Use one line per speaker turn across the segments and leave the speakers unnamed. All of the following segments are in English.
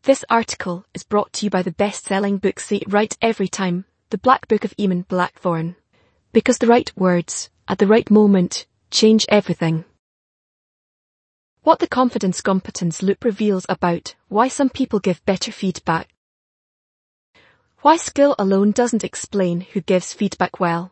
This article is brought to you by the best-selling book Say It Right Every Time, The Black Book of Eamon Blackthorne. Because the right words, at the right moment, change everything. What the confidence-competence loop reveals about why some people give better feedback. Why skill alone doesn't explain who gives feedback well.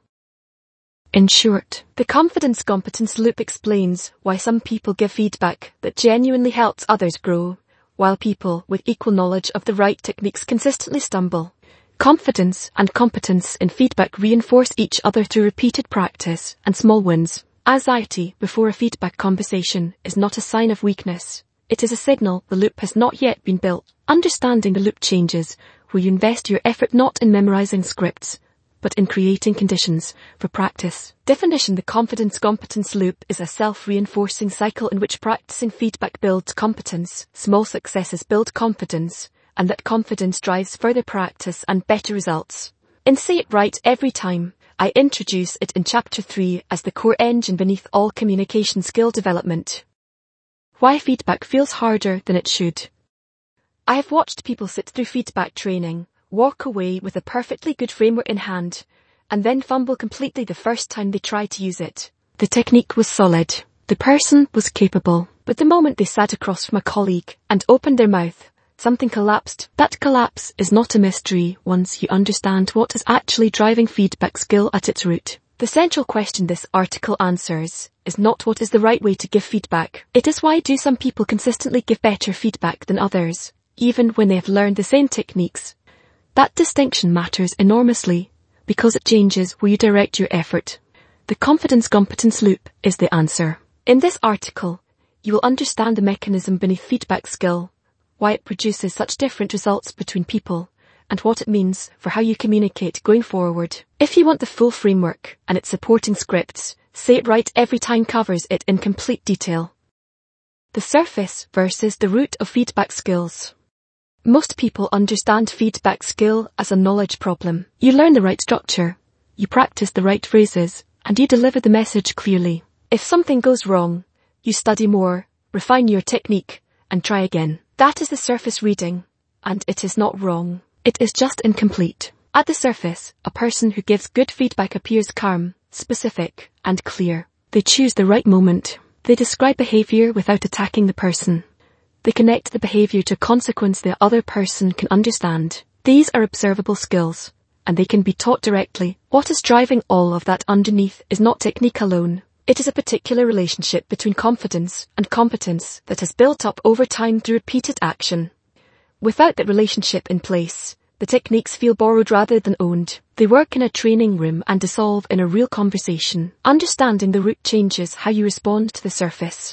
In short, the confidence-competence loop explains why some people give feedback that genuinely helps others grow, while people with equal knowledge of the right techniques consistently stumble. Confidence and competence in feedback reinforce each other through repeated practice and small wins. Anxiety before a feedback conversation is not a sign of weakness. It is a signal the loop has not yet been built. Understanding the loop changes where you invest your effort not in memorizing scripts, but in creating conditions for practice. Definition: the confidence-competence loop is a self-reinforcing cycle in which practicing feedback builds competence, small successes build confidence, and that confidence drives further practice and better results. In Say It Right Every Time, I introduce it in Chapter 3 as the core engine beneath all communication skill development. Why feedback feels harder than it should. I have watched people sit through feedback training, walk away with a perfectly good framework in hand, and then fumble completely the first time they try to use it. The technique was solid. The person was capable. But the moment they sat across from a colleague and opened their mouth, something collapsed. That collapse is not a mystery once you understand what is actually driving feedback skill at its root. The central question this article answers is not what is the right way to give feedback. It is why do some people consistently give better feedback than others, even when they have learned the same techniques. That distinction matters enormously because it changes where you direct your effort. The confidence-competence loop is the answer. In this article, you will understand the mechanism beneath feedback skill, why it produces such different results between people, and what it means for how you communicate going forward. If you want the full framework and its supporting scripts, Say It Right Every Time covers it in complete detail. The surface versus the root of feedback skills. Most people understand feedback skill as a knowledge problem. You learn the right structure, you practice the right phrases, and you deliver the message clearly. If something goes wrong, you study more, refine your technique, and try again. That is the surface reading, and it is not wrong. It is just incomplete. At the surface, a person who gives good feedback appears calm, specific, and clear. They choose the right moment. They describe behavior without attacking the person. They connect the behavior to a consequence the other person can understand. These are observable skills, and they can be taught directly. What is driving all of that underneath is not technique alone. It is a particular relationship between confidence and competence that has built up over time through repeated action. Without that relationship in place, the techniques feel borrowed rather than owned. They work in a training room and dissolve in a real conversation. Understanding the root changes how you respond to the surface.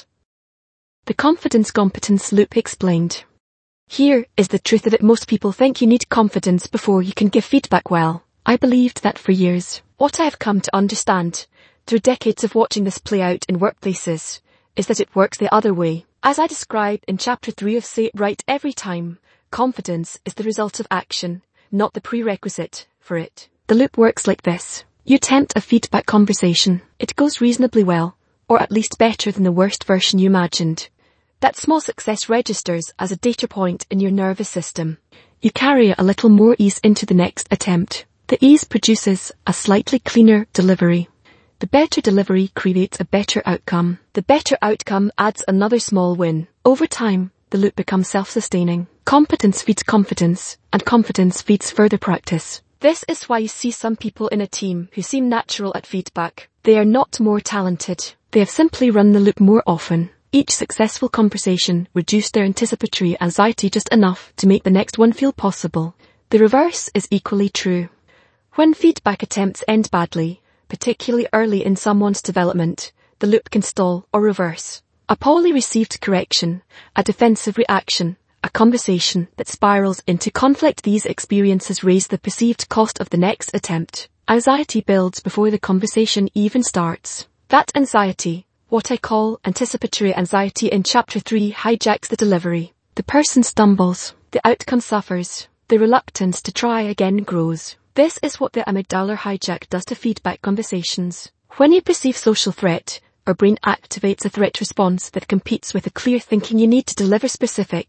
The confidence-competence loop explained. Here is the truth of it. Most people think you need confidence before you can give feedback well. I believed that for years. What I have come to understand, through decades of watching this play out in workplaces, is that it works the other way. As I described in Chapter 3 of Say It Right Every Time, confidence is the result of action, not the prerequisite for it. The loop works like this. You attempt a feedback conversation. It goes reasonably well, or at least better than the worst version you imagined. That small success registers as a data point in your nervous system. You carry a little more ease into the next attempt. The ease produces a slightly cleaner delivery. The better delivery creates a better outcome. The better outcome adds another small win. Over time, the loop becomes self-sustaining. Competence feeds confidence, and confidence feeds further practice. This is why you see some people in a team who seem natural at feedback. They are not more talented. They have simply run the loop more often. Each successful conversation reduced their anticipatory anxiety just enough to make the next one feel possible. The reverse is equally true. When feedback attempts end badly, particularly early in someone's development, the loop can stall or reverse. A poorly received correction, a defensive reaction, a conversation that spirals into conflict. These experiences raise the perceived cost of the next attempt. Anxiety builds before the conversation even starts. That anxiety, what I call anticipatory anxiety in Chapter 3, hijacks the delivery. The person stumbles. The outcome suffers. The reluctance to try again grows. This is what the amygdala hijack does to feedback conversations. When you perceive social threat, our brain activates a threat response that competes with the clear thinking you need to deliver specific,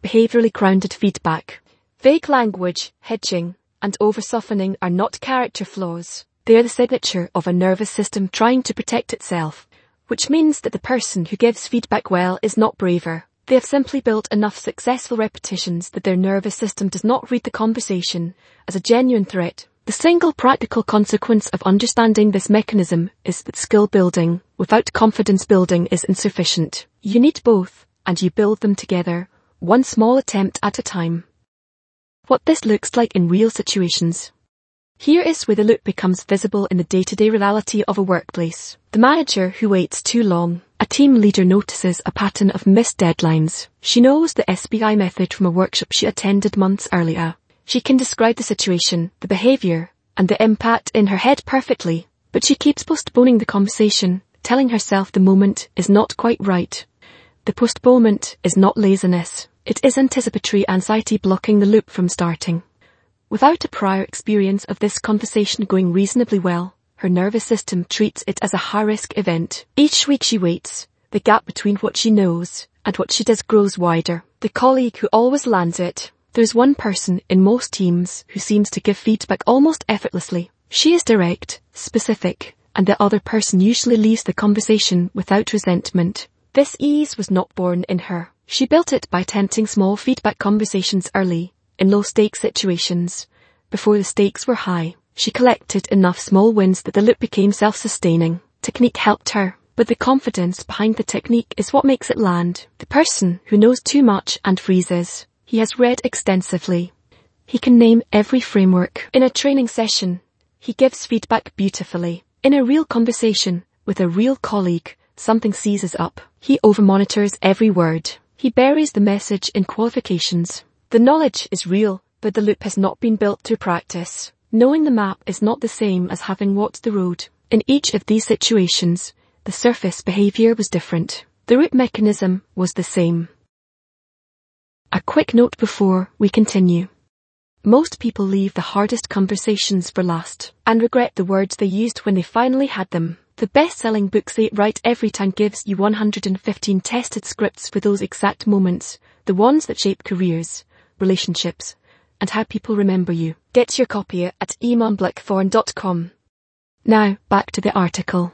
behaviorally grounded feedback. Vague language, hedging, and over-softening are not character flaws. They are the signature of a nervous system trying to protect itself, which means that the person who gives feedback well is not braver. They have simply built enough successful repetitions that their nervous system does not read the conversation as a genuine threat. The single practical consequence of understanding this mechanism is that skill building without confidence building is insufficient. You need both, and you build them together, one small attempt at a time. What this looks like in real situations. Here is where the loop becomes visible in the day-to-day reality of a workplace. The manager who waits too long. A team leader notices a pattern of missed deadlines. She knows the SBI method from a workshop she attended months earlier. She can describe the situation, the behavior, and the impact in her head perfectly, but she keeps postponing the conversation, telling herself the moment is not quite right. The postponement is not laziness. It is anticipatory anxiety blocking the loop from starting. Without a prior experience of this conversation going reasonably well, her nervous system treats it as a high-risk event. Each week she waits, the gap between what she knows and what she does grows wider. The colleague who always lands it. There's one person in most teams who seems to give feedback almost effortlessly. She is direct, specific, and the other person usually leaves the conversation without resentment. This ease was not born in her. She built it by attempting small feedback conversations early, in low-stakes situations. Before the stakes were high, she collected enough small wins that the loop became self-sustaining. Technique helped her, but the confidence behind the technique is what makes it land. The person who knows too much and freezes. He has read extensively. He can name every framework. In a training session, he gives feedback beautifully. In a real conversation with a real colleague, something seizes up. He over-monitors every word. He buries the message in qualifications. The knowledge is real, but the loop has not been built through practice. Knowing the map is not the same as having walked the road. In each of these situations, the surface behavior was different. The root mechanism was the same. A quick note before we continue. Most people leave the hardest conversations for last and regret the words they used when they finally had them. The best-selling book Say It Right Every Time gives you 115 tested scripts for those exact moments, the ones that shape careers, relationships, and how people remember you. Get your copy at imanblackthorn.com. Now, back to the article.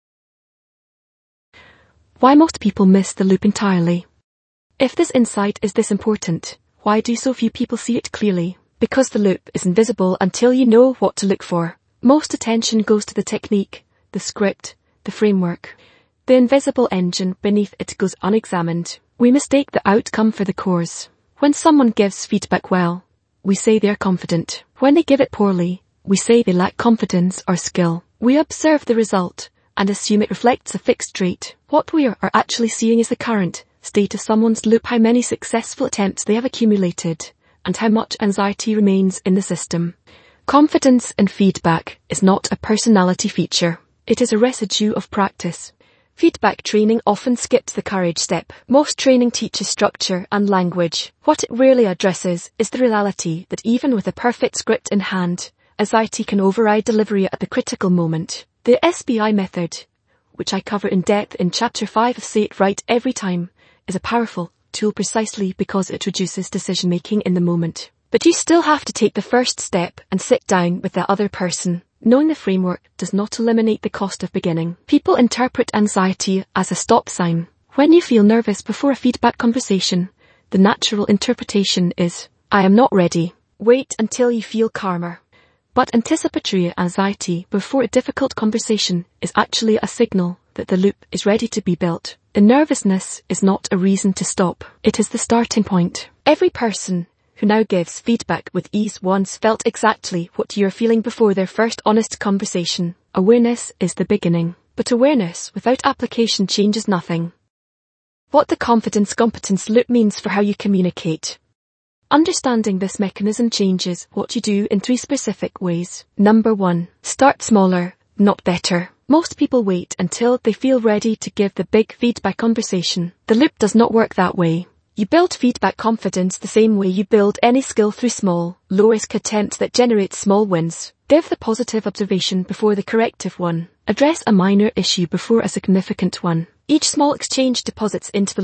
Why most people miss the loop entirely. If this insight is this important, why do so few people see it clearly? Because the loop is invisible until you know what to look for. Most attention goes to the technique, the script, the framework. The invisible engine beneath it goes unexamined. We mistake the outcome for the cause. When someone gives feedback well, we say they are confident. When they give it poorly, we say they lack confidence or skill. We observe the result and assume it reflects a fixed trait. What we are actually seeing is the current state of someone's loop, how many successful attempts they have accumulated, and how much anxiety remains in the system. Confidence in feedback is not a personality feature. It is a residue of practice. Feedback training often skips the courage step. Most training teaches structure and language. What it rarely addresses is the reality that even with a perfect script in hand, anxiety can override delivery at the critical moment. The SBI method, which I cover in depth in Chapter 5 of Say It Right Every Time, is a powerful tool precisely because it reduces decision-making in the moment. But you still have to take the first step and sit down with the other person. Knowing the framework does not eliminate the cost of beginning. People interpret anxiety as a stop sign. When you feel nervous before a feedback conversation, the natural interpretation is, I am not ready. Wait until you feel calmer. But anticipatory anxiety before a difficult conversation is actually a signal that the loop is ready to be built. The nervousness is not a reason to stop. It is the starting point. Every person who now gives feedback with ease once felt exactly what you're feeling before their first honest conversation. Awareness is the beginning. But awareness without application changes nothing. What the confidence-competence loop means for how you communicate. Understanding this mechanism changes what you do in 3 specific ways. Number 1. Start smaller, not better. Most people wait until they feel ready to give the big feedback conversation. The loop does not work that way. You build feedback confidence the same way you build any skill through small, low-risk attempts that generate small wins. Give the positive observation before the corrective one. Address a minor issue before a significant one. Each small exchange deposits into the loop,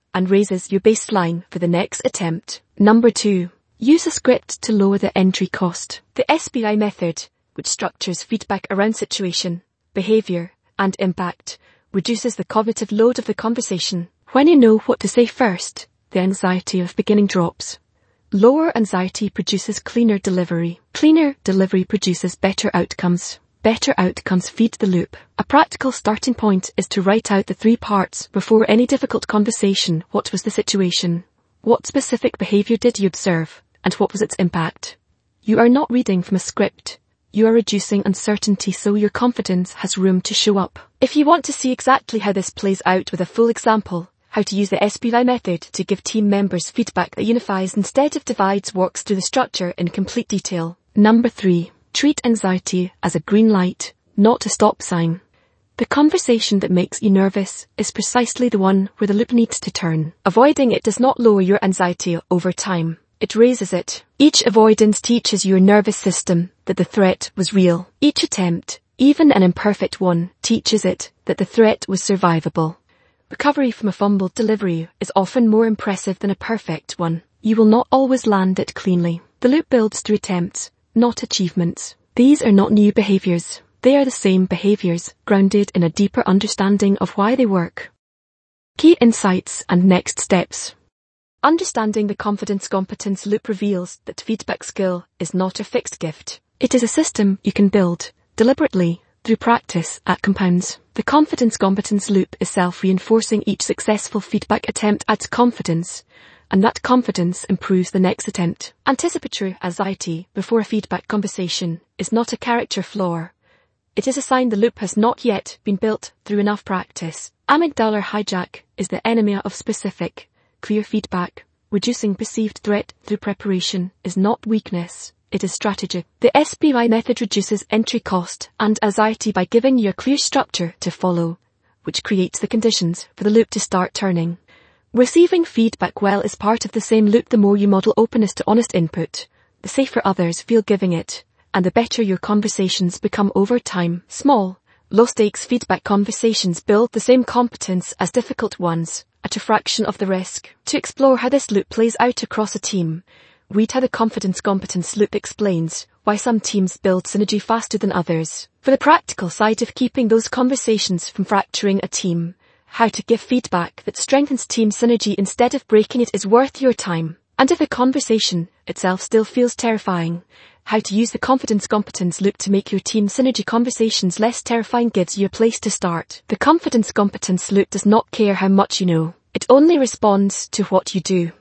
and raises your baseline for the next attempt. Number 2. Use a script to lower the entry cost. The SBI method, which structures feedback around situation, behavior, and impact, reduces the cognitive load of the conversation. When you know what to say first, the anxiety of beginning drops. Lower anxiety produces cleaner delivery. Cleaner delivery produces better outcomes. Better outcomes feed the loop. A practical starting point is to write out the 3 parts before any difficult conversation. What was the situation? What specific behavior did you observe? And what was its impact? You are not reading from a script. You are reducing uncertainty so your confidence has room to show up. If you want to see exactly how this plays out with a full example, how to use the SBI method to give team members feedback that unifies instead of divides, walks through the structure in complete detail. Number 3. Treat anxiety as a green light, not a stop sign. The conversation that makes you nervous is precisely the one where the loop needs to turn. Avoiding it does not lower your anxiety over time. It raises it. Each avoidance teaches your nervous system that the threat was real. Each attempt, even an imperfect one, teaches it that the threat was survivable. Recovery from a fumbled delivery is often more impressive than a perfect one. You will not always land it cleanly. The loop builds through attempts, not achievements. These are not new behaviors. They are the same behaviors, grounded in a deeper understanding of why they work. Key insights and next steps. Understanding the confidence-competence loop reveals that feedback skill is not a fixed gift. It is a system you can build, deliberately, through practice at compounds. The confidence-competence loop is self-reinforcing. Each successful feedback attempt adds confidence, and that confidence improves the next attempt. Anticipatory anxiety before a feedback conversation is not a character flaw. It is a sign the loop has not yet been built through enough practice. Amygdala hijack is the enemy of specific, clear feedback. Reducing perceived threat through preparation is not weakness. It is strategy. The SBI method reduces entry cost and anxiety by giving you a clear structure to follow, which creates the conditions for the loop to start turning. Receiving feedback well is part of the same loop. The more you model openness to honest input, the safer others feel giving it, and the better your conversations become over time. Small, low-stakes feedback conversations build the same competence as difficult ones, at a fraction of the risk. To explore how this loop plays out across a team, read how the confidence-competence loop explains why some teams build synergy faster than others. For the practical side of keeping those conversations from fracturing a team, how to give feedback that strengthens team synergy instead of breaking it is worth your time. And if the conversation itself still feels terrifying, how to use the confidence-competence loop to make your team synergy conversations less terrifying gives you a place to start. The confidence-competence loop does not care how much you know. It only responds to what you do.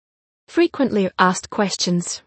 Frequently asked questions.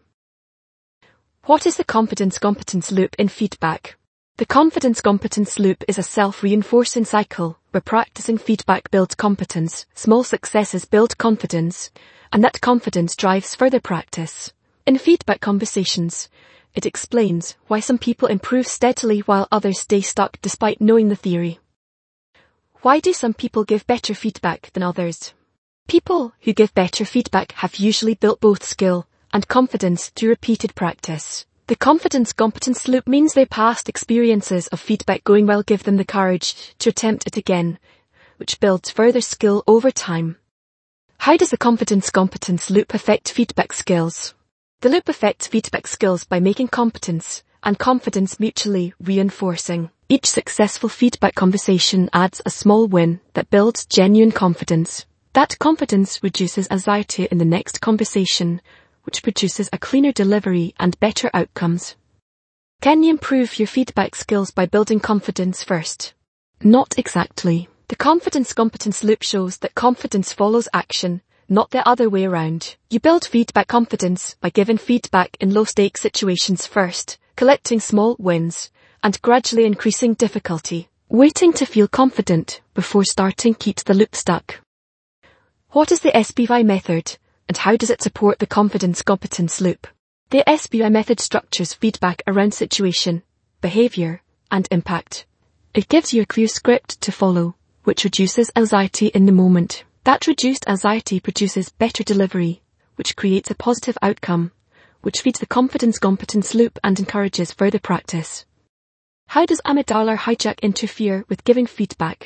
What is the confidence-competence loop in feedback? The confidence-competence loop is a self-reinforcing cycle where practicing feedback builds competence, small successes build confidence, and that confidence drives further practice. In feedback conversations, it explains why some people improve steadily while others stay stuck despite knowing the theory. Why do some people give better feedback than others? People who give better feedback have usually built both skill and confidence through repeated practice. The confidence-competence loop means their past experiences of feedback going well give them the courage to attempt it again, which builds further skill over time. How does the confidence-competence loop affect feedback skills? The loop affects feedback skills by making competence and confidence mutually reinforcing. Each successful feedback conversation adds a small win that builds genuine confidence. That confidence reduces anxiety in the next conversation, which produces a cleaner delivery and better outcomes. Can you improve your feedback skills by building confidence first? Not exactly. The confidence-competence loop shows that confidence follows action, not the other way around. You build feedback confidence by giving feedback in low-stakes situations first, collecting small wins, and gradually increasing difficulty. Waiting to feel confident before starting keeps the loop stuck. What is the SBI method, and how does it support the confidence-competence loop? The SBI method structures feedback around situation, behavior, and impact. It gives you a clear script to follow, which reduces anxiety in the moment. That reduced anxiety produces better delivery, which creates a positive outcome, which feeds the confidence-competence loop and encourages further practice. How does amygdala hijack interfere with giving feedback?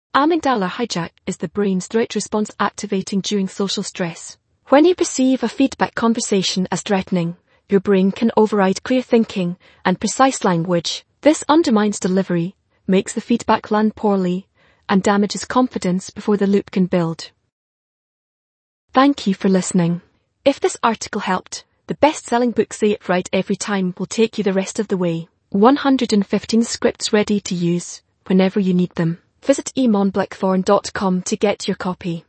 Amygdala hijack is the brain's threat response activating during social stress. When you perceive a feedback conversation as threatening, your brain can override clear thinking and precise language. This undermines delivery, makes the feedback land poorly, and damages confidence before the loop can build. Thank you for listening. If this article helped, the best-selling book Say It Right Every Time will take you the rest of the way. 115 scripts ready to use whenever you need them. Visit eamonblackthorn.com to get your copy.